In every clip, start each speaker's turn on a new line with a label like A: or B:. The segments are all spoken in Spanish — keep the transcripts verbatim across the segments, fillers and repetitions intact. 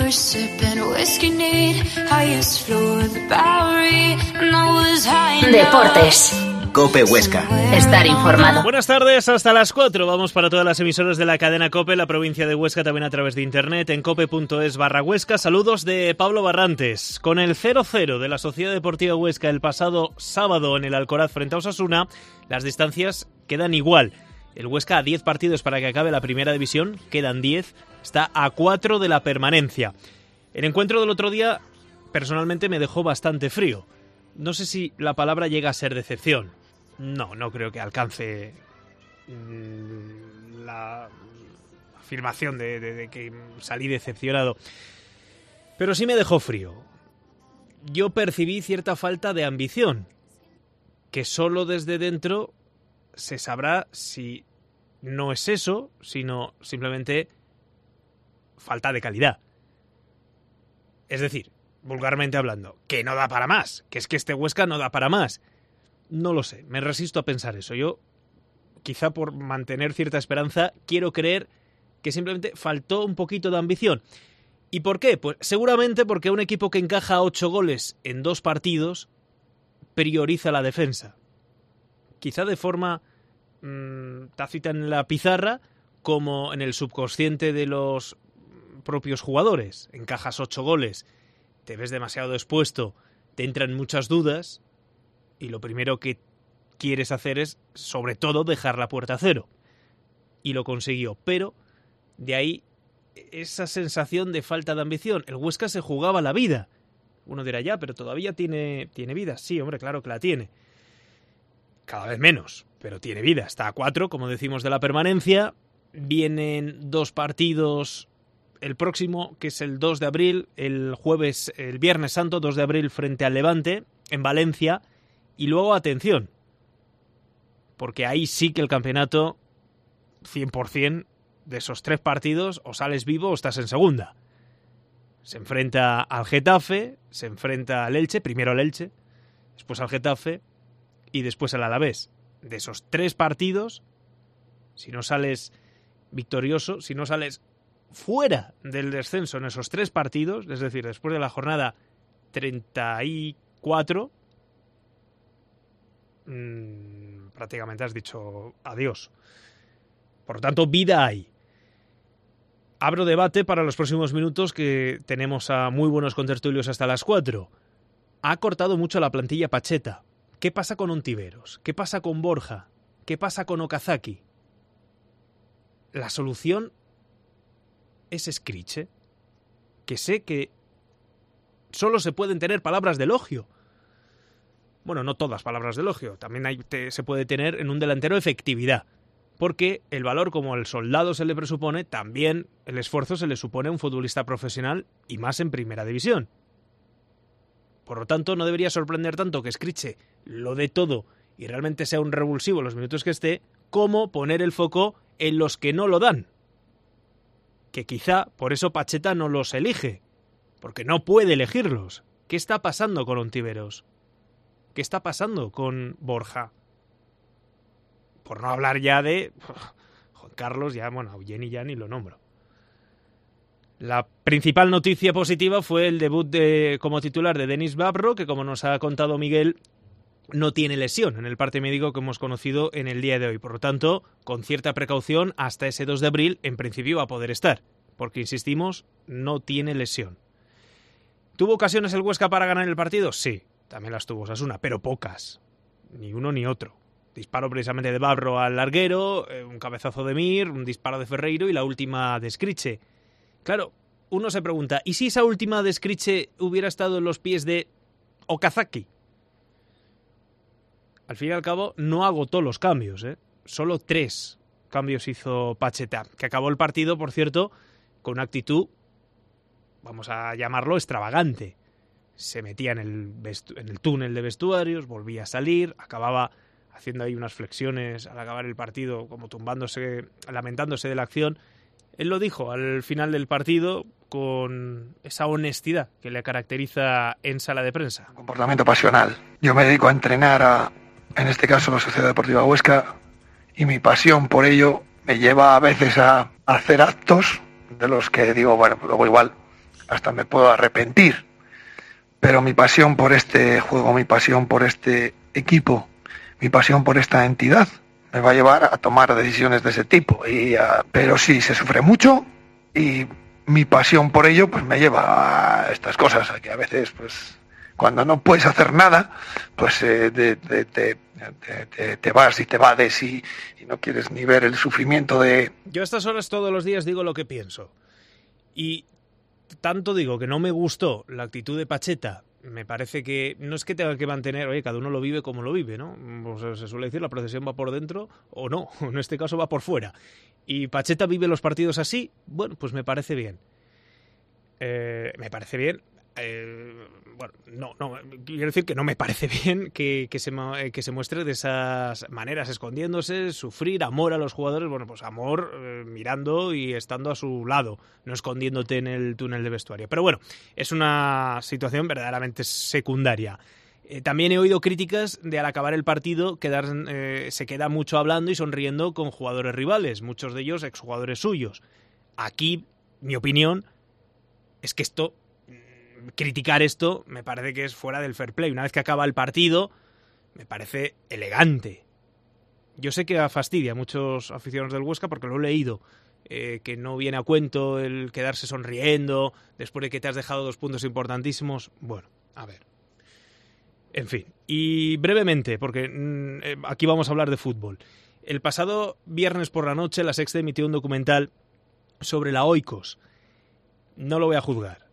A: were sipping whiskey neat, highest floor of the Bowery, and I was high enough.
B: Deportes.
C: COPE Huesca.
B: Estar informado.
D: Buenas tardes, hasta las cuatro. Vamos para todas las emisoras de la cadena COPE, la provincia de Huesca, también a través de internet, en cope.es barra Huesca. Saludos de Pablo Barrantes. Con el cero cero de la Sociedad Deportiva Huesca el pasado sábado en el Alcoraz frente a Osasuna, las distancias quedan igual. El Huesca a diez partidos para que acabe la primera división, quedan diez, está a cuatro de la permanencia. El encuentro del otro día, personalmente, me dejó bastante frío. No sé si la palabra llega a ser decepción. No, no creo que alcance mmm, la afirmación de, de, de que salí decepcionado. Pero sí me dejó frío. Yo percibí cierta falta de ambición, que solo desde dentro se sabrá si no es eso, sino simplemente falta de calidad. Es decir, vulgarmente hablando, que no da para más, que es que este Huesca no da para más. No lo sé, me resisto a pensar eso. Yo, quizá por mantener cierta esperanza, quiero creer que simplemente faltó un poquito de ambición. ¿Y por qué? Pues seguramente porque un equipo que encaja ocho goles en dos partidos prioriza la defensa. Quizá de forma mmm, tácita en la pizarra, como en el subconsciente de los propios jugadores. Encajas ocho goles, te ves demasiado expuesto, te entran muchas dudas y lo primero que quieres hacer es, sobre todo, dejar la puerta a cero. Y lo consiguió, pero de ahí esa sensación de falta de ambición. El Huesca se jugaba la vida. Uno dirá, ya, pero todavía tiene, tiene vida. Sí, hombre, claro que la tiene. Cada vez menos, pero tiene vida. Está a cuatro, como decimos, de la permanencia. Vienen dos partidos, el próximo, que es el dos de abril, el jueves, el Viernes Santo, dos de abril, frente al Levante, en Valencia. Y luego, atención, porque ahí sí que el campeonato, cien por ciento de esos tres partidos, o sales vivo o estás en segunda. Se enfrenta al Getafe, se enfrenta al Elche, primero al Elche, después al Getafe y después al Alavés. De esos tres partidos, si no sales victorioso, si no sales fuera del descenso en esos tres partidos, es decir, después de la jornada treinta y cuatro, mmm, prácticamente has dicho adiós. Por lo tanto, vida hay. Abro debate para los próximos minutos, que tenemos a muy buenos contertulios hasta las cuatro. Ha cortado mucho la plantilla Pacheta. ¿Qué pasa con Ontiveros? ¿Qué pasa con Borja? ¿Qué pasa con Okazaki? La solución es Escriche, que sé que solo se pueden tener palabras de elogio. Bueno, no todas palabras de elogio. También hay, te, se puede tener en un delantero efectividad. Porque el valor, como al soldado se le presupone, también el esfuerzo se le supone a un futbolista profesional, y más en primera división. Por lo tanto, no debería sorprender tanto que Escriche lo dé todo y realmente sea un revulsivo los minutos que esté, como poner el foco en los que no lo dan. Que quizá por eso Pacheta no los elige, porque no puede elegirlos. ¿Qué está pasando con Ontiveros? ¿Qué está pasando con Borja? Por no hablar ya de Juan Carlos, ya, bueno, a Jenny ya ni lo nombro. La principal noticia positiva fue el debut de, como titular de Denis Vavro, que, como nos ha contado Miguel, no tiene lesión en el parte médico que hemos conocido en el día de hoy. Por lo tanto, con cierta precaución, hasta ese dos de abril, en principio va a poder estar, porque, insistimos, no tiene lesión. ¿Tuvo ocasiones el Huesca para ganar el partido? Sí, también las tuvo Osasuna, pero pocas. Ni uno ni otro. Disparo precisamente de Vavro al larguero, un cabezazo de Mir, un disparo de Ferreiro y la última de Escriche. Claro, uno se pregunta, ¿y si esa última de Escriche hubiera estado en los pies de Okazaki? Al fin y al cabo, no agotó los cambios, ¿eh? Solo tres cambios hizo Pacheta, que acabó el partido, por cierto, con una actitud, vamos a llamarlo, extravagante. Se metía en el, vestu- en el túnel de vestuarios, volvía a salir, acababa haciendo ahí unas flexiones al acabar el partido, como tumbándose, lamentándose de la acción. Él lo dijo al final del partido con esa honestidad que le caracteriza en sala de prensa.
E: Comportamiento pasional. Yo me dedico a entrenar a, en este caso, la Sociedad Deportiva Huesca, y mi pasión por ello me lleva a veces a hacer actos de los que digo, bueno, luego igual hasta me puedo arrepentir. Pero mi pasión por este juego, mi pasión por este equipo, mi pasión por esta entidad, me va a llevar a tomar decisiones de ese tipo. Y, uh, pero sí, se sufre mucho y mi pasión por ello pues me lleva a estas cosas, a que a veces pues cuando no puedes hacer nada, pues eh, de, de, de, de, de, te vas y te vades y, y no quieres ni ver el sufrimiento de...
D: Yo a estas horas todos los días digo lo que pienso. Y tanto digo que no me gustó la actitud de Pacheta. Me parece que no es que tenga que mantener, oye, cada uno lo vive como lo vive, ¿no? O sea, se suele decir, la procesión va por dentro o no, en este caso va por fuera. Y Pacheta vive los partidos así, bueno, pues me parece bien. Eh, me parece bien. Eh, bueno, no, no, quiero decir que no me parece bien que, que, se, que se muestre de esas maneras, escondiéndose, sufrir, amor a los jugadores, bueno, pues amor eh, mirando y estando a su lado, no escondiéndote en el túnel de vestuario. Pero bueno, es una situación verdaderamente secundaria. Eh, también he oído críticas de al acabar el partido quedar, eh, se queda mucho hablando y sonriendo con jugadores rivales, muchos de ellos exjugadores suyos. Aquí, mi opinión es que esto... criticar esto me parece que es fuera del fair play. Una vez que acaba el partido, me parece elegante. Yo sé que fastidia a muchos aficionados del Huesca porque lo he leído, eh, que no viene a cuento el quedarse sonriendo después de que te has dejado dos puntos importantísimos. Bueno, a ver. En fin, y brevemente, porque mmm, aquí vamos a hablar de fútbol. El pasado viernes por la noche, La Sexta emitió un documental sobre la Oikos. No lo voy a juzgar.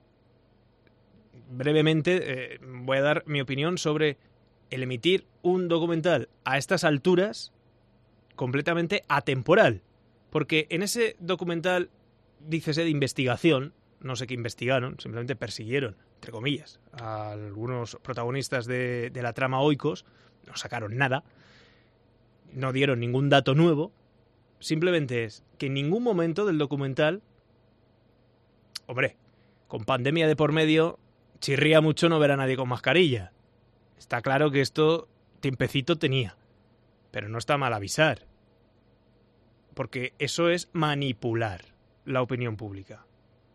D: Brevemente eh, voy a dar mi opinión sobre el emitir un documental a estas alturas completamente atemporal. Porque en ese documental, dícese de investigación, no sé qué investigaron, simplemente persiguieron, entre comillas, a algunos protagonistas de, de la trama Oikos, no sacaron nada, no dieron ningún dato nuevo, simplemente es que en ningún momento del documental, hombre, con pandemia de por medio... chirría mucho no ver a nadie con mascarilla. Está claro que esto tiempecito tenía, pero no está mal avisar, porque eso es manipular la opinión pública.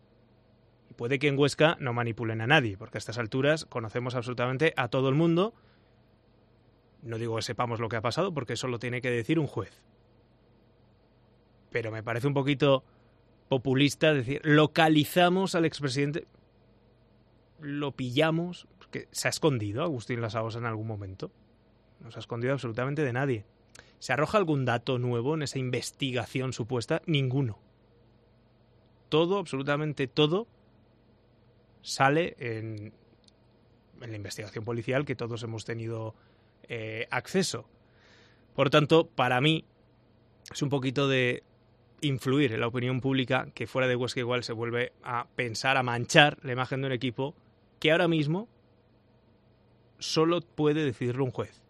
D: Y puede que en Huesca no manipulen a nadie, porque a estas alturas conocemos absolutamente a todo el mundo. No digo que sepamos lo que ha pasado, porque eso lo tiene que decir un juez. Pero me parece un poquito populista decir, localizamos al expresidente... lo pillamos, porque se ha escondido Agustín Lasaosa en algún momento. No se ha escondido absolutamente de nadie. ¿Se arroja algún dato nuevo en esa investigación supuesta? Ninguno. Todo, absolutamente todo, sale en, en la investigación policial que todos hemos tenido eh, acceso. Por tanto, para mí, es un poquito de influir en la opinión pública que fuera de Huesca igual se vuelve a pensar, a manchar la imagen de un equipo que ahora mismo solo puede decidirlo un juez.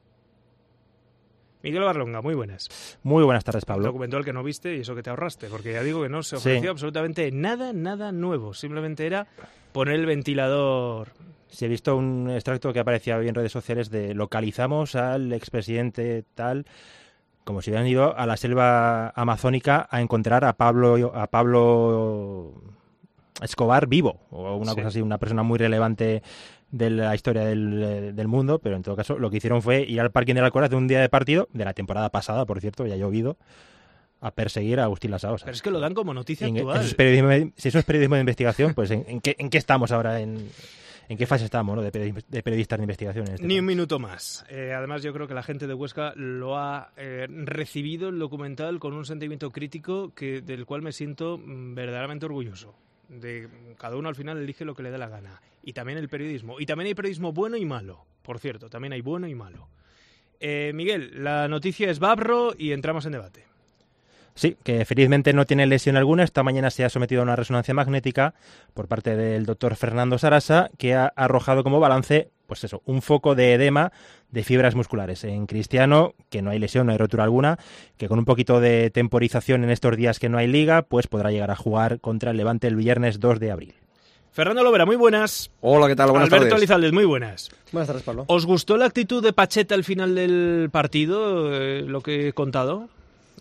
D: Miguel Barlonga, muy buenas.
C: Muy buenas tardes, Pablo.
D: Un documental que no viste y eso que te ahorraste, porque ya digo que no se ofreció sí. absolutamente nada, nada nuevo. Simplemente era poner el ventilador.
C: Sí, he visto un extracto que aparecía hoy en redes sociales de localizamos al expresidente tal, como si hubieran ido a la selva amazónica a encontrar a Pablo, a Pablo Escobar vivo, o una sí. cosa así, una persona muy relevante de la historia del, del mundo, pero en todo caso lo que hicieron fue ir al parking del Alcoraz de un día de partido, de la temporada pasada, por cierto, ya ha llovido, a perseguir a Agustín Lasaosa.
D: Pero es que lo dan como noticia
C: en,
D: actual.
C: Eso es periodismo, si eso es periodismo de investigación, pues ¿en, en, qué, en qué estamos ahora? En, ¿En qué fase estamos, ¿no? de, periodistas, de periodistas de investigación? En este
D: Ni
C: país.
D: Un minuto más. Eh, además, yo creo que la gente de Huesca lo ha eh, recibido el documental con un sentimiento crítico que del cual me siento mm, verdaderamente orgulloso. De cada uno al final elige lo que le da la gana. Y también el periodismo. Y también hay periodismo bueno y malo. Por cierto, también hay bueno y malo. Eh, Miguel, la noticia es Babro y entramos en debate.
C: Sí, que felizmente no tiene lesión alguna. Esta mañana se ha sometido a una resonancia magnética por parte del doctor Fernando Sarasa, que ha arrojado como balance, pues eso, un foco de edema de fibras musculares. En Cristiano, que no hay lesión, no hay rotura alguna, que con un poquito de temporización en estos días que no hay liga, pues podrá llegar a jugar contra el Levante el viernes dos de abril.
D: Fernando Lovera, muy buenas.
F: Hola, ¿qué tal? Buenas
D: Alberto
F: tardes.
D: Elizalde, muy buenas.
F: Buenas tardes, Pablo.
D: ¿Os gustó la actitud de Pacheta al final del partido, eh, lo que he contado?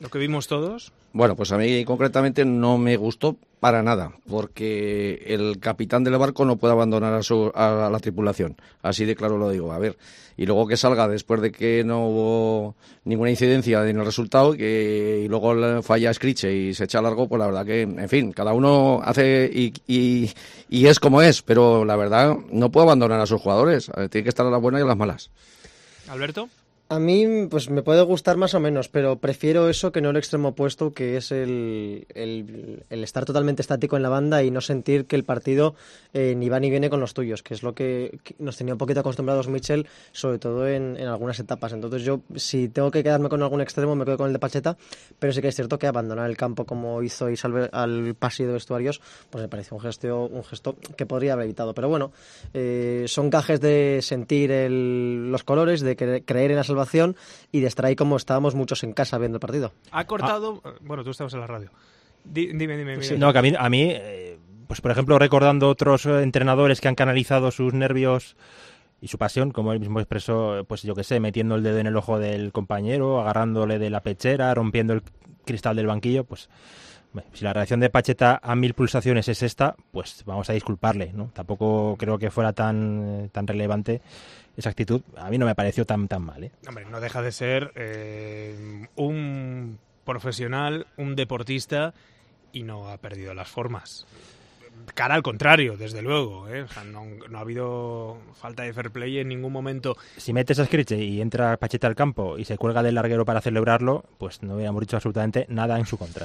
D: lo que vimos todos.
F: Bueno, pues a mí concretamente no me gustó para nada, porque el capitán del barco no puede abandonar a, su, a la tripulación, así de claro lo digo. A ver, y luego que salga después de que no hubo ninguna incidencia en el resultado, que y luego falla Scriche y se echa largo, pues la verdad que, en fin, cada uno hace y, y, y es como es, pero la verdad no puede abandonar a sus jugadores, tiene que estar a las buenas y a las malas.
D: Alberto.
G: A mí pues me puede gustar más o menos, pero prefiero eso que no el extremo opuesto, que es el, el, el estar totalmente estático en la banda y no sentir que el partido eh, ni va ni viene con los tuyos, que es lo que, que nos tenía un poquito acostumbrados Mitchell, sobre todo en, en algunas etapas. Entonces yo, si tengo que quedarme con algún extremo, me quedo con el de Pacheta, pero sí que es cierto que abandonar el campo como hizo Isal al pasillo de vestuarios, pues me parece un gesto, un gesto que podría haber evitado. Pero bueno, eh, son gajes de sentir el, los colores, de cre- creer en la salvación y de estar ahí como estábamos muchos en casa viendo el partido.
D: Ha cortado... Ah. Bueno, tú estabas en la radio. Di, dime, dime. dime.
C: Sí, no, que a mí, a mí eh, pues por ejemplo, recordando otros entrenadores que han canalizado sus nervios y su pasión, como él mismo expresó, pues yo que sé, metiendo el dedo en el ojo del compañero, agarrándole de la pechera, rompiendo el cristal del banquillo, pues... Si la reacción de Pacheta a mil pulsaciones es esta, pues vamos a disculparle, ¿no? Tampoco creo que fuera tan, tan relevante esa actitud. A mí no me pareció tan, tan mal, ¿eh?
D: Hombre, no deja de ser eh, un profesional, un deportista, y no ha perdido las formas. Cara al contrario, desde luego, ¿eh? O sea, no, no ha habido falta de fair play en ningún momento.
C: Si metes a Scriche y entra Pacheta al campo y se cuelga del larguero para celebrarlo, pues no hubiéramos dicho absolutamente nada en su contra.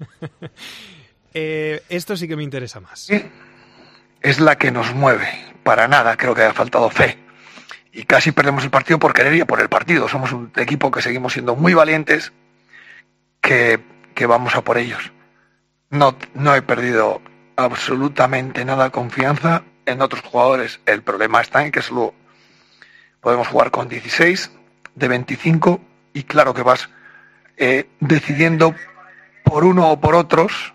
D: eh, esto sí que me interesa más.
E: Es la que nos mueve. Para nada creo que haya faltado fe. Y casi perdemos el partido por querer y por el partido. Somos un equipo que seguimos siendo muy valientes, que, que vamos a por ellos. No, no he perdido absolutamente nada de confianza en otros jugadores. El problema está en que solo podemos jugar con dieciséis de veinticinco y claro que vas eh, decidiendo por uno o por otros,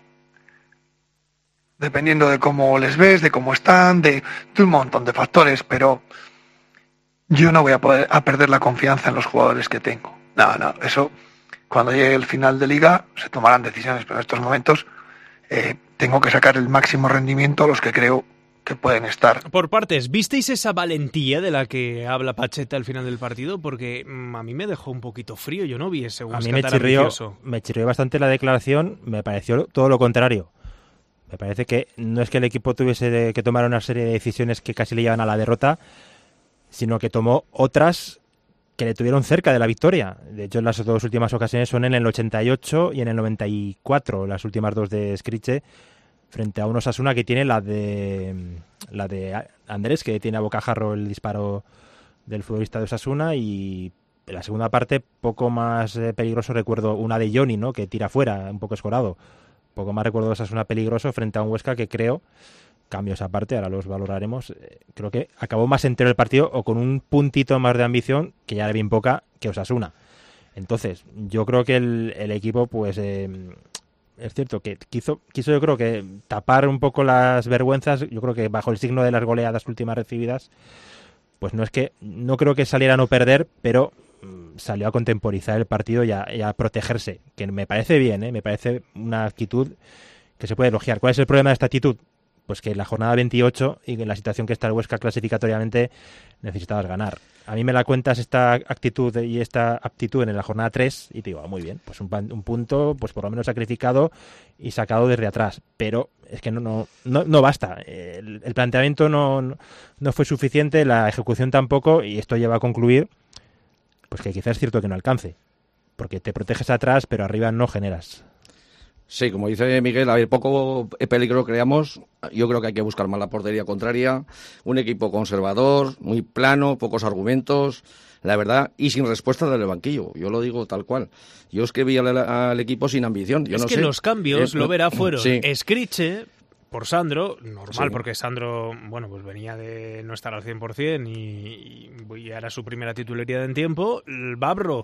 E: dependiendo de cómo les ves, de cómo están, de, de un montón de factores, pero yo no voy a poder a perder la confianza en los jugadores que tengo. No, no, eso cuando llegue el final de liga se tomarán decisiones, pero en estos momentos eh, tengo que sacar el máximo rendimiento a los que creo que pueden estar.
D: Por partes, ¿visteis esa valentía de la que habla Pacheta al final del partido? Porque mmm, a mí me dejó un poquito frío, yo no vi ese
C: A mí me chirrió, me chirrió bastante la declaración, me pareció todo lo contrario. Me parece que no es que el equipo tuviese que tomar una serie de decisiones que casi le llevan a la derrota, sino que tomó otras que le tuvieron cerca de la victoria. De hecho, las dos últimas ocasiones son en el ochenta y ocho y en el noventa y cuatro, las últimas dos de Scriche, frente a un Osasuna que tiene la de la de Andrés, que tiene a bocajarro el disparo del futbolista de Osasuna, y en la segunda parte, poco más eh, peligroso, recuerdo una de Johnny, ¿no?, que tira fuera, un poco escorado. Poco más recuerdo Osasuna peligroso frente a un Huesca que creo, cambios aparte, ahora los valoraremos, eh, creo que acabó más entero el partido o con un puntito más de ambición, que ya era bien poca, que Osasuna. Entonces, yo creo que el, el equipo, pues, eh, es cierto que quiso, quiso, yo creo que tapar un poco las vergüenzas. Yo creo que bajo el signo de las goleadas últimas recibidas, pues no es que, no creo que saliera a no perder, pero mmm, salió a contemporizar el partido y a, y a protegerse, que me parece bien, ¿eh? Me parece una actitud que se puede elogiar. ¿Cuál es el problema de esta actitud? Pues que en la jornada veintiocho y en la situación que está el Huesca clasificatoriamente necesitabas ganar. A mí me la cuentas esta actitud y esta aptitud en la jornada tres y te digo, ah, muy bien, pues un, un punto, pues por lo menos sacrificado y sacado desde atrás. Pero es que no no no, no basta. El, el planteamiento no, no, no fue suficiente, la ejecución tampoco, y esto lleva a concluir pues que quizás es cierto que no alcance, porque te proteges atrás, pero arriba no generas.
F: Sí, como dice Miguel, a ver, poco peligro creamos. Yo creo que hay que buscar más la portería contraria. Un equipo conservador, muy plano, pocos argumentos, la verdad, y sin respuesta del banquillo. Yo lo digo tal cual. Yo es que vi al, al equipo sin ambición. Yo
D: es
F: no
D: que
F: sé.
D: los cambios,
F: eh,
D: lo verá, fueron
F: sí.
D: Scriche por Sandro, normal,
F: Sí.
D: porque Sandro, bueno, pues venía de no estar al cien por ciento y, y era su primera titularidad en tiempo. El Babro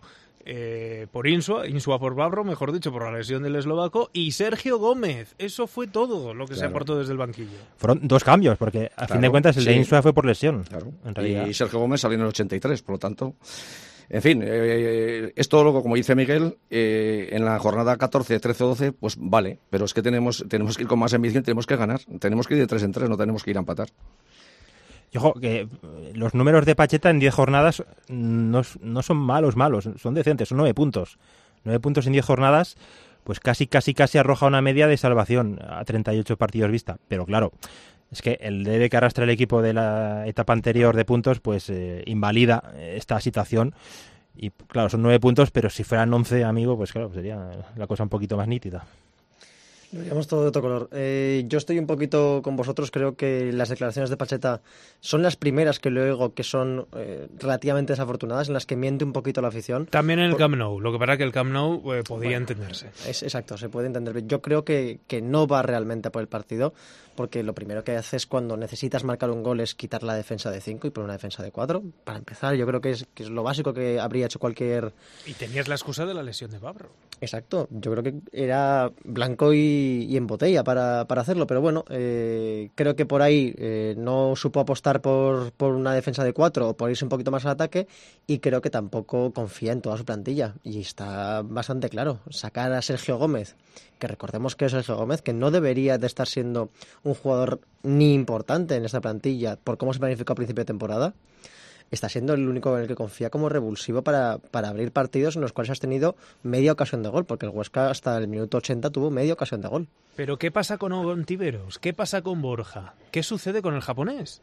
D: eh, por Insua, Insua por Babro, mejor dicho, por la lesión del eslovaco, y Sergio Gómez. Eso fue todo lo que
F: Claro.
D: se aportó desde el banquillo.
C: Fueron dos cambios, porque a
F: Claro,
C: fin de cuentas el
F: sí.
C: de Insua fue por lesión.
F: Claro.
C: En realidad.
F: Y Sergio Gómez salió en el ochenta y tres, por lo tanto. En fin, eh, esto, como dice Miguel, eh, en la jornada catorce, trece o doce, pues vale, pero es que tenemos, tenemos que ir con más ambición, tenemos que ganar, tenemos que ir de tres en tres, no tenemos que ir a empatar.
C: Y ojo, que los números de Pacheta en diez jornadas no, no son malos, malos, son decentes, son nueve puntos. nueve puntos en diez jornadas, pues casi, casi, casi arroja una media de salvación a treinta y ocho partidos vista. Pero claro, es que el debe que arrastra el equipo de la etapa anterior de puntos, pues eh, invalida esta situación. Y claro, son nueve puntos, pero si fueran once, amigo, pues claro, sería la cosa un poquito más nítida.
G: Lo veríamos todo de otro color. Eh, yo estoy un poquito con vosotros, creo que las declaraciones de Pacheta son las primeras que luego que son eh, relativamente desafortunadas, en las que miente un poquito la afición.
D: También en el
G: Por...
D: Camp Nou, lo que pasa es que el Camp Nou eh, podría bueno, entenderse.
G: Es, exacto, se puede entender. Yo creo que, que no va realmente por el partido, porque lo primero que haces cuando necesitas marcar un gol es quitar la defensa de cinco y poner una defensa de cuatro. Para empezar, yo creo que es, que es lo básico que habría hecho cualquier...
D: Y tenías la excusa de la lesión de Babro.
G: Exacto, yo creo que era blanco y, y en botella para, para hacerlo, pero bueno, eh, creo que por ahí eh, no supo apostar por, por una defensa de cuatro o por irse un poquito más al ataque, y creo que tampoco confía en toda su plantilla, y está bastante claro. Sacar a Sergio Gómez, que recordemos que es Sergio Gómez, que no debería de estar siendo un jugador ni importante en esta plantilla por cómo se planificó a principio de temporada, está siendo el único en el que confía como revulsivo para, para abrir partidos en los cuales has tenido media ocasión de gol, porque el Huesca hasta el minuto ochenta tuvo media ocasión de gol.
D: Pero ¿qué pasa con Ontiveros? ¿Qué pasa con Borja? ¿Qué sucede con el japonés?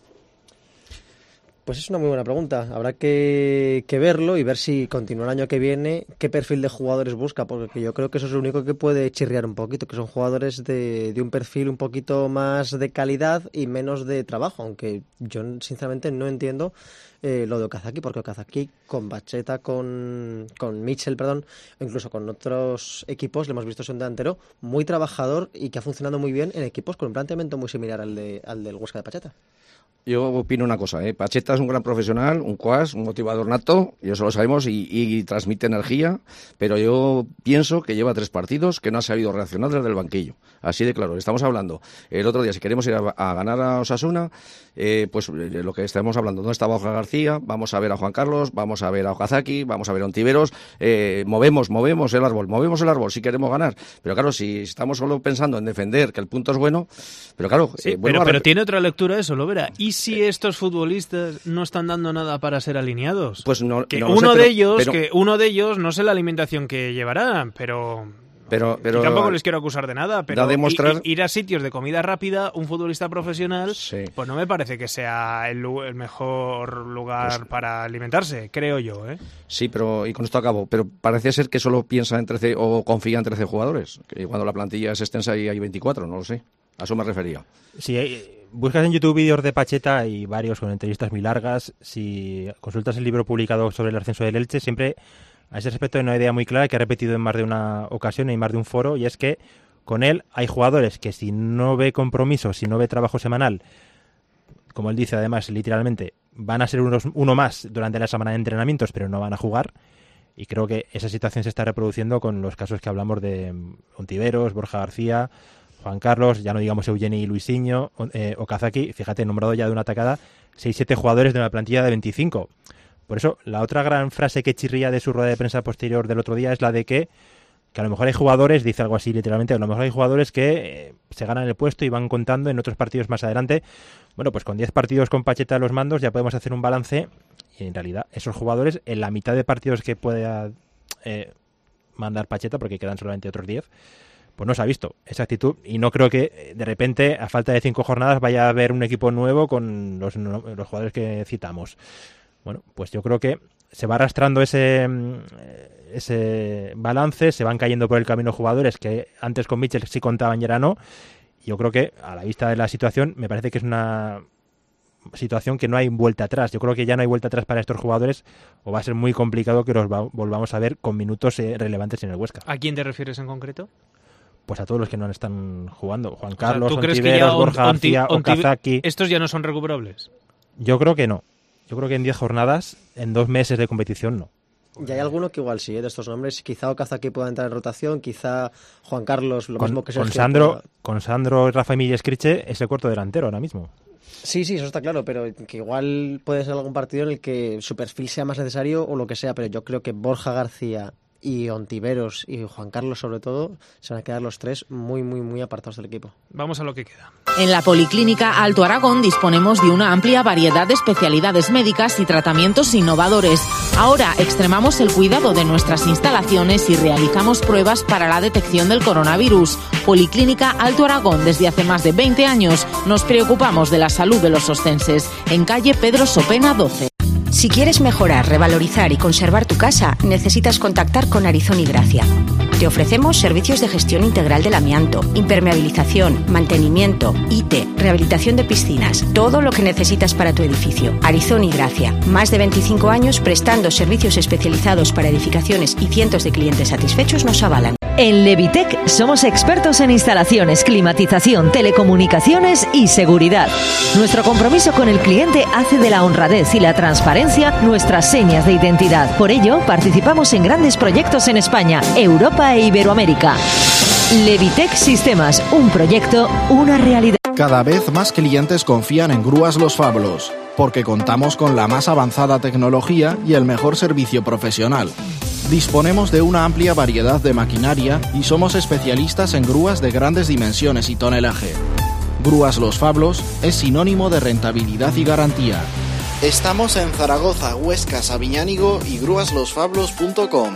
G: Pues es una muy buena pregunta. Habrá que, que verlo y ver si continúa el año que viene, qué perfil de jugadores busca, porque yo creo que eso es lo único que puede chirriar un poquito, que son jugadores de, de un perfil un poquito más de calidad y menos de trabajo, aunque yo sinceramente no entiendo eh, lo de Okazaki, porque Okazaki con Pacheta, con, con Mitchell, perdón, o incluso con otros equipos, le hemos visto ser un delantero muy trabajador y que ha funcionado muy bien en equipos con un planteamiento muy similar al, de, al del Huesca de Pacheta.
F: Yo opino una cosa, ¿eh? Pacheta es un gran profesional, un cuas, un motivador nato, y eso lo sabemos, y, y transmite energía, pero yo pienso que lleva tres partidos que no ha sabido reaccionar desde el banquillo. Así de claro, estamos hablando. El otro día, si queremos ir a, a ganar a Osasuna, eh, pues eh, lo que estamos hablando, ¿dónde está Borja García? Vamos a ver a Juan Carlos, vamos a ver a Okazaki, vamos a ver a Ontiveros, eh, movemos, movemos el árbol, movemos el árbol si queremos ganar. Pero claro, si estamos solo pensando en defender, que el punto es bueno, pero claro...
D: Sí,
F: eh,
D: pero,
F: a...
D: pero tiene otra lectura eso, lo verá. ¿Y si estos futbolistas no están dando nada para ser alineados?
F: Pues no,
D: que
F: no
D: uno
F: sé, pero,
D: de ellos,
F: pero...
D: que uno de ellos no sé la alimentación que llevarán, pero...
F: Pero, pero,
D: y tampoco les quiero acusar de nada, pero
F: demostrar...
D: ir a sitios de comida rápida, un futbolista profesional,
F: sí.
D: Pues no me parece que sea el, el mejor lugar pues... para alimentarse, creo yo, ¿eh?
F: Sí, pero y con esto acabo, pero parece ser que solo piensa en trece o confía en trece jugadores, que cuando la plantilla es extensa y hay veinticuatro, no lo sé, a eso me refería.
C: Sí, hay... Buscas en YouTube vídeos de Pacheta y varios con entrevistas muy largas. Si consultas el libro publicado sobre el ascenso del Elche, siempre a ese respecto hay una idea muy clara que ha repetido en más de una ocasión y en más de un foro, y es que con él hay jugadores que si no ve compromiso, si no ve trabajo semanal, como él dice además literalmente, van a ser unos, uno más durante la semana de entrenamientos, pero no van a jugar. Y creo que esa situación se está reproduciendo con los casos que hablamos de Ontiveros, Borja García, Juan Carlos, ya no digamos Eugeni y Luisinho, eh, Okazaki, fíjate, nombrado ya de una tacada, seis siete jugadores de una plantilla de veinticinco. Por eso, la otra gran frase que chirría de su rueda de prensa posterior del otro día es la de que, que a lo mejor hay jugadores, dice algo así literalmente, a lo mejor hay jugadores que eh, se ganan el puesto y van contando en otros partidos más adelante. Bueno, pues con diez partidos con Pacheta a los mandos ya podemos hacer un balance, y en realidad esos jugadores, en la mitad de partidos que pueda eh, mandar Pacheta, porque quedan solamente otros diez, pues no se ha visto esa actitud, y no creo que de repente, a falta de cinco jornadas, vaya a haber un equipo nuevo con los, los jugadores que citamos. Bueno, pues yo creo que se va arrastrando ese, ese balance, se van cayendo por el camino jugadores que antes con Mitchell sí contaban y ahora no. Yo creo que, a la vista de la situación, me parece que es una situación que no hay vuelta atrás. Yo creo que ya no hay vuelta atrás para estos jugadores, o va a ser muy complicado que los va, volvamos a ver con minutos eh, relevantes en el Huesca.
D: ¿A quién te refieres en concreto?
C: Pues a todos los que no están jugando. Juan Carlos,
D: o sea,
C: Ontiveros, Borja García, Okazaki.
D: ¿Estos ya no son recuperables?
C: Yo creo que no. Yo creo que en diez jornadas, en dos meses de competición, no.
G: Y hay alguno que igual sí, ¿eh? De estos nombres. Quizá Okazaki pueda entrar en rotación, quizá Juan Carlos, lo
C: con,
G: mismo que
C: con
G: Sergio.
C: Sandro,
G: pueda...
C: con Sandro, Rafa Emilio Escriche es el cuarto delantero ahora mismo.
G: Sí, sí, eso está claro, pero que igual puede ser algún partido en el que su perfil sea más necesario o lo que sea, pero yo creo que Borja García y Ontiveros y Juan Carlos sobre todo se van a quedar los tres muy, muy, muy apartados del equipo.
D: Vamos a lo que queda.
H: En la Policlínica Alto Aragón disponemos de una amplia variedad de especialidades médicas y tratamientos innovadores. Ahora extremamos el cuidado de nuestras instalaciones y realizamos pruebas para la detección del coronavirus. Policlínica Alto Aragón, desde hace más de veinte años, nos preocupamos de la salud de los ostenses. En calle Pedro Sopena doce.
I: Si quieres mejorar, revalorizar y conservar tu casa, necesitas contactar con Arizón y Gracia. Te ofrecemos servicios de gestión integral del amianto, impermeabilización, mantenimiento, I T E, rehabilitación de piscinas, todo lo que necesitas para tu edificio. Arizón y Gracia, más de veinticinco años prestando servicios especializados para edificaciones y cientos de clientes satisfechos nos avalan.
J: En Levitec somos expertos en instalaciones, climatización, telecomunicaciones y seguridad. Nuestro compromiso con el cliente hace de la honradez y la transparencia nuestras señas de identidad. Por ello, participamos en grandes proyectos en España, Europa e Iberoamérica. Levitec Sistemas, un proyecto, una realidad.
K: Cada vez más clientes confían en Grúas Los Fablos, porque contamos con la más avanzada tecnología y el mejor servicio profesional. Disponemos de una amplia variedad de maquinaria y somos especialistas en grúas de grandes dimensiones y tonelaje. Grúas Los Fablos es sinónimo de rentabilidad y garantía.
L: Estamos en Zaragoza, Huesca, Sabiñánigo y grúas los fablos punto com.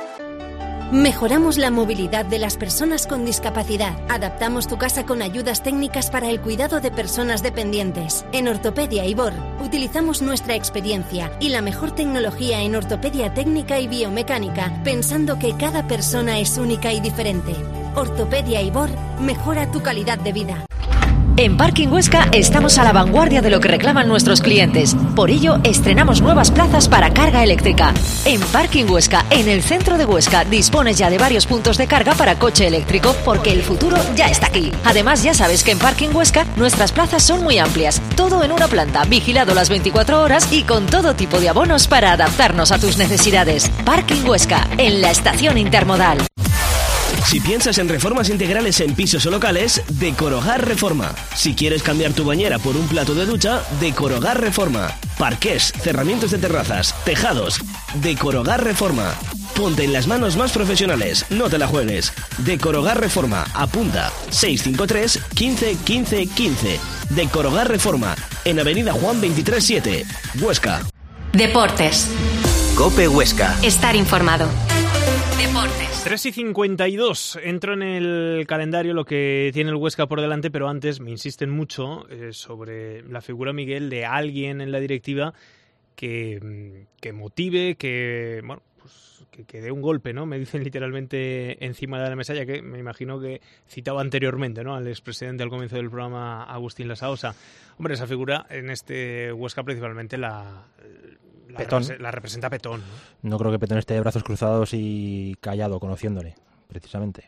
M: Mejoramos la movilidad de las personas con discapacidad. Adaptamos tu casa con ayudas técnicas para el cuidado de personas dependientes. En Ortopedia Ibor utilizamos nuestra experiencia y la mejor tecnología en ortopedia técnica y biomecánica, pensando que cada persona es única y diferente. Ortopedia Ibor mejora tu calidad de vida.
J: En Parking Huesca estamos a la vanguardia de lo que reclaman nuestros clientes. Por ello, estrenamos nuevas plazas para carga eléctrica. En Parking Huesca, en el centro de Huesca, dispones ya de varios puntos de carga para coche eléctrico, porque el futuro ya está aquí. Además, ya sabes que en Parking Huesca nuestras plazas son muy amplias. Todo en una planta, vigilado las veinticuatro horas y con todo tipo de abonos para adaptarnos a tus necesidades. Parking Huesca, en la estación intermodal.
N: Si piensas en reformas integrales en pisos o locales, Decorogar Reforma. Si quieres cambiar tu bañera por un plato de ducha, Decorogar Reforma. Parqués, cerramientos de terrazas, tejados. Decorogar Reforma. Ponte en las manos más profesionales, no te la juegues. Decorogar Reforma, apunta seis cinco tres, quince, quince, quince. Decorogar Reforma, en Avenida Juan veintitrés siete, Huesca.
B: Deportes.
O: COPE Huesca.
B: Estar informado. Deportes.
D: tres y cincuenta y dos. Entro en el calendario lo que tiene el Huesca por delante, pero antes me insisten mucho eh, sobre la figura, Miguel, de alguien en la directiva que, que motive, que bueno, pues que, que dé un golpe, ¿no? Me dicen literalmente encima de la mesa, ya que me imagino que citaba anteriormente, ¿no?, al expresidente al comienzo del programa, Agustín Lasaosa. Hombre, esa figura en este Huesca principalmente la... La,
C: Petón.
D: repre- la representa Petón, ¿no?
C: No creo que Petón esté de brazos cruzados y callado, conociéndole, precisamente.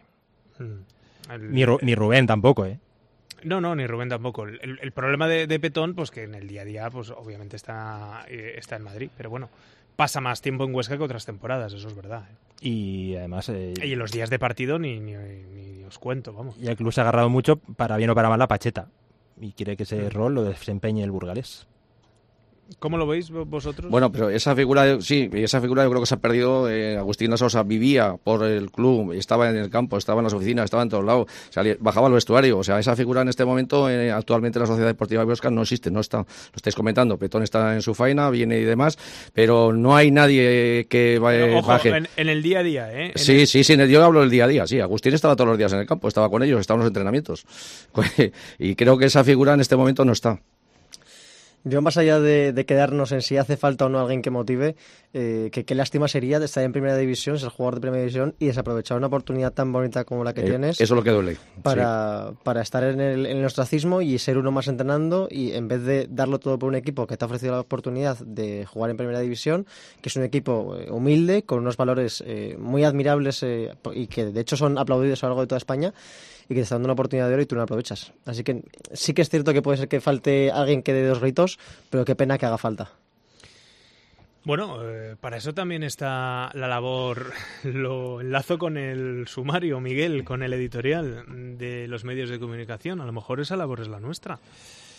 D: Mm. El,
C: Ni, Ru- ni Rubén tampoco, ¿eh?
D: No, no, ni Rubén tampoco. El, el problema de, de Petón, pues que en el día a día, pues obviamente está, eh, está en Madrid, pero bueno, pasa más tiempo en Huesca que otras temporadas, eso es verdad, ¿eh?
C: Y además... Eh,
D: y en los días de partido ni, ni, ni os cuento, vamos.
C: Ya que Luz se ha agarrado mucho, para bien o para mal, la Pacheta. Y quiere que ese rol lo desempeñe el burgalés.
D: ¿Cómo lo veis vosotros?
F: Bueno, pero esa figura, sí, esa figura yo creo que se ha perdido. Eh, Agustín Lasaosa vivía por el club, estaba en el campo, estaba en las oficinas, estaba en todos lados, salía, bajaba al vestuario. O sea, esa figura en este momento, eh, actualmente la Sociedad Deportiva de Huesca no existe, no está. Lo estáis comentando, Petón está en su faena, viene y demás, pero no hay nadie que vaya,
D: no, ojo,
F: baje.
D: En, en el día a día, ¿eh? En
F: Sí,
D: el...
F: sí, sí, yo hablo del día a día, sí. Agustín estaba todos los días en el campo, estaba con ellos, estaba en los entrenamientos. Y creo que esa figura en este momento no está.
G: Yo, más allá de, de quedarnos en si hace falta o no alguien que motive, eh, que qué lástima sería de estar en Primera División, ser jugador de Primera División y desaprovechar una oportunidad tan bonita como la que
F: Eh,
G: tienes.
F: Eso es lo que duele.
G: Para,
F: sí.
G: para estar en el, en el ostracismo y ser uno más entrenando, y en vez de darlo todo por un equipo que te ha ofrecido la oportunidad de jugar en Primera División, que es un equipo eh, humilde, con unos valores eh, muy admirables eh, y que de hecho son aplaudidos a lo largo de toda España, y que te está dando una oportunidad de oro y tú no la aprovechas. Así que sí que es cierto que puede ser que falte alguien que dé dos gritos, pero qué pena que haga falta.
D: Bueno, eh, para eso también está la labor, lo enlazo con el sumario, Miguel, con el editorial de los medios de comunicación. A lo mejor esa labor es la nuestra.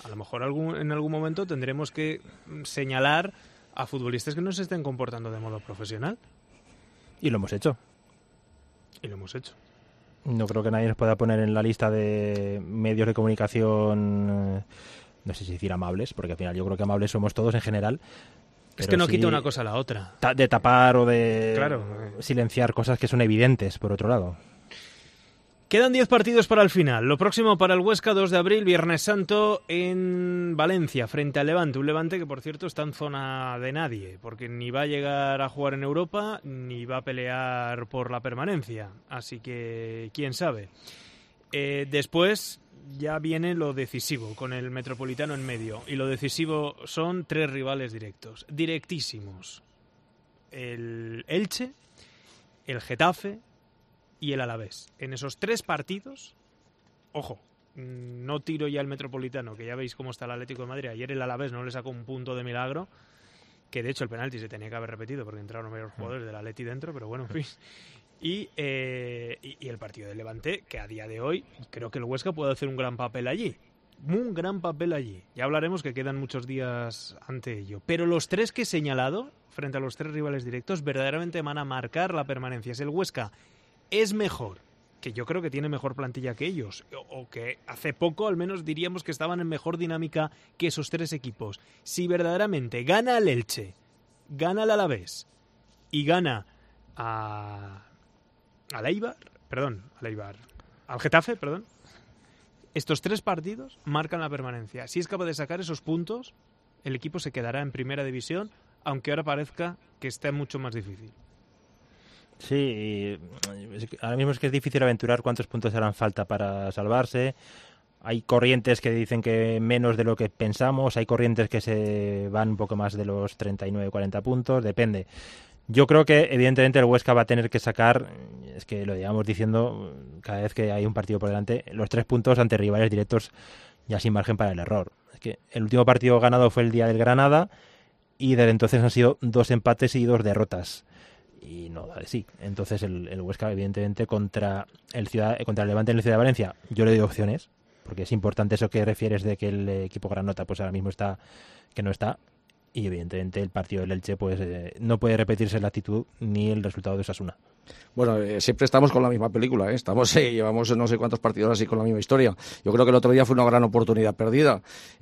D: A lo mejor algún, en algún momento tendremos que señalar a futbolistas que no se estén comportando de modo profesional.
C: Y lo hemos hecho.
D: Y lo hemos hecho.
C: No creo que nadie nos pueda poner en la lista de medios de comunicación, no sé si decir amables, porque al final yo creo que amables somos todos en general.
D: Es que no
C: sí,
D: quita una cosa a la otra.
C: Ta- de tapar o de
D: claro.
C: silenciar cosas que son evidentes, por otro lado.
D: Quedan diez partidos para el final. Lo próximo para el Huesca, dos de abril, Viernes Santo, en Valencia, frente al Levante. Un Levante que, por cierto, está en zona de nadie, porque ni va a llegar a jugar en Europa, ni va a pelear por la permanencia. Así que, quién sabe. Eh, después ya viene lo decisivo, con el Metropolitano en medio. Y lo decisivo son tres rivales directos, directísimos. El Elche, el Getafe y el Alavés. En esos tres partidos, ojo, no tiro ya el Metropolitano, que ya veis cómo está el Atlético de Madrid. Ayer el Alavés no le sacó un punto de milagro, que de hecho el penalti se tenía que haber repetido porque entraron varios jugadores del Atleti dentro, pero bueno, en fin. Y, eh, y, y el partido del Levante, que a día de hoy creo que el Huesca puede hacer un gran papel allí. Un gran papel allí. Ya hablaremos que quedan muchos días ante ello. Pero los tres que he señalado, frente a los tres rivales directos, verdaderamente van a marcar la permanencia. Es el Huesca es mejor, que yo creo que tiene mejor plantilla que ellos, o, o que hace poco al menos diríamos que estaban en mejor dinámica que esos tres equipos. Si verdaderamente gana al Elche, gana al Alavés y gana a al Eibar, perdón, al Eibar, al Getafe, perdón, estos tres partidos marcan la permanencia. Si es capaz de sacar esos puntos, el equipo se quedará en primera división, aunque ahora parezca que está mucho más difícil.
C: Sí, ahora mismo es que es difícil aventurar cuántos puntos harán falta para salvarse. Hay corrientes que dicen que menos de lo que pensamos, hay corrientes que se van un poco más de los treinta y nueve cuarenta puntos, depende. Yo creo que evidentemente el Huesca va a tener que sacar, es que lo llevamos diciendo cada vez que hay un partido por delante, los tres puntos ante rivales directos ya sin margen para el error. Es que el último partido ganado fue el día del Granada y desde entonces han sido dos empates y dos derrotas. Y no, sí. Entonces el, el Huesca, evidentemente, contra el ciudad, contra el Levante en el Ciudad de Valencia, yo le doy opciones, porque es importante eso que refieres de que el equipo granota pues ahora mismo está, que no está, y evidentemente el partido del Elche pues eh, no puede repetirse la actitud ni el resultado de Osasuna.
F: Bueno, eh, siempre estamos con la misma película, ¿eh? Estamos, eh, llevamos no sé cuántos partidos así con la misma historia. Yo creo que el otro día fue una gran oportunidad perdida.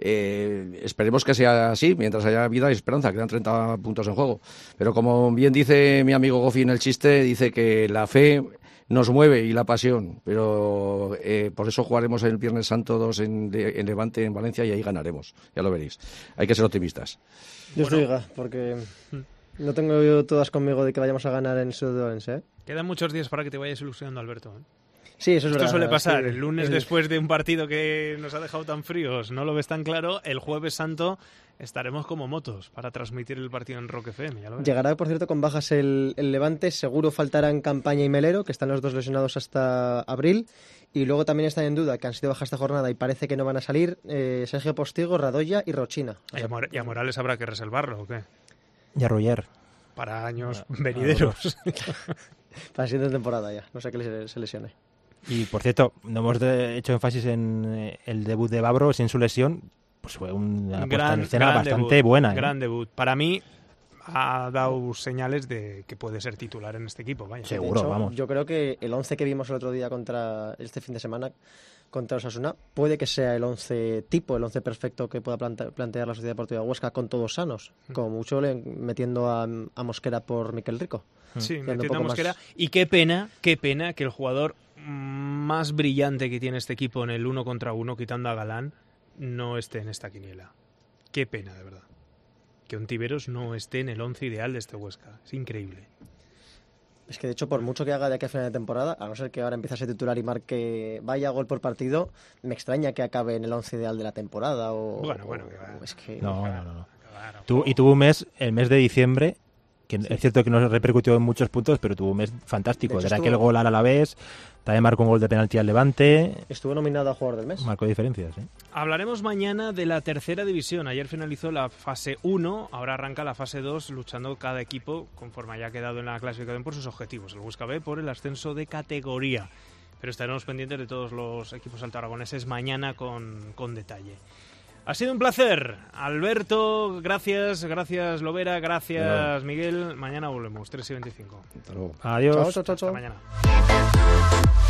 F: Eh, esperemos que sea así, mientras haya vida y esperanza, quedan treinta puntos en juego. Pero como bien dice mi amigo Gofi en el chiste, dice que la fe nos mueve y la pasión, pero eh, por eso jugaremos el Viernes Santo dos en, de, en Levante, en Valencia, y ahí ganaremos, ya lo veréis. Hay que ser optimistas.
G: Yo bueno. estoy, porque no tengo yo todas conmigo de que vayamos a ganar en el Sur de Orense, ¿eh?
D: Quedan muchos días para que te vayas ilusionando, Alberto, ¿eh?
G: Sí, eso es
D: Esto
G: verdad.
D: suele pasar.
G: Sí.
D: El lunes,
G: sí.
D: después de un partido que nos ha dejado tan fríos, no lo ves tan claro. El Jueves Santo estaremos como motos para transmitir el partido en Rock F M. Ya lo ves.
G: Llegará, por cierto, con bajas el, el Levante. Seguro faltarán Campaña y Melero, que están los dos lesionados hasta abril. Y luego también están en duda, que han sido bajas esta jornada y parece que no van a salir, eh, Sergio Postigo, Radoya y Rochina.
D: ¿Y a, Mor- y a Morales habrá que reservarlo o qué?
C: Y a Roger.
D: Para años ah, venideros.
G: Para la siguiente temporada ya, no sé que se, se lesione.
C: Y por cierto, no hemos de, hecho énfasis en eh, el debut de Babro sin su lesión, pues fue una puesta
D: gran,
C: en escena
D: gran
C: bastante
D: debut,
C: buena. ¿eh?
D: Gran debut. Para mí ha dado señales de que puede ser titular en este equipo. Vaya.
C: Seguro,
G: hecho,
C: vamos.
G: Yo creo que el once que vimos el otro día contra este fin de semana contra Osasuna puede que sea el once tipo, el once perfecto que pueda plante- plantear la Sociedad Deportiva Huesca con todos sanos, mm. como mucho le, metiendo a, a Mosquera por Miquel Rico.
D: Sí, metiendo a Mosquera. Más... Y qué pena, qué pena que el jugador más brillante que tiene este equipo en el uno contra uno, quitando a Galán, no esté en esta quiniela. Qué pena, de verdad. Que Ontiveros no esté en el once ideal de este Huesca. Es increíble.
G: Es que de hecho, por mucho que haga de aquí a final de temporada, a no ser que ahora empiece a ser titular y marque vaya gol por partido, me extraña que acabe en el once ideal de la temporada. O,
D: bueno, bueno,
G: o, o es que...
C: No, no, no. no. Tú, y tuvo un mes, el mes de diciembre, que sí. Es cierto que no repercutió en muchos puntos, pero tuvo un mes fantástico. Desde aquel gol al Alavés, también marcó un gol de penalti al Levante.
G: Estuvo nominado a jugador del mes.
C: Marcó diferencias, ¿eh?
D: Hablaremos mañana de la tercera división. Ayer finalizó la fase uno, ahora arranca la fase dos, luchando cada equipo, conforme haya quedado en la clasificación, por sus objetivos. El Huesca B por el ascenso de categoría. Pero estaremos pendientes de todos los equipos altoaragoneses mañana con, con detalle. Ha sido un placer. Alberto, gracias, gracias Lovera, gracias Miguel. Mañana volvemos, tres y veinticinco.
F: Hasta luego.
C: Adiós.
G: Chao, chao, chao, chao.
D: Hasta mañana.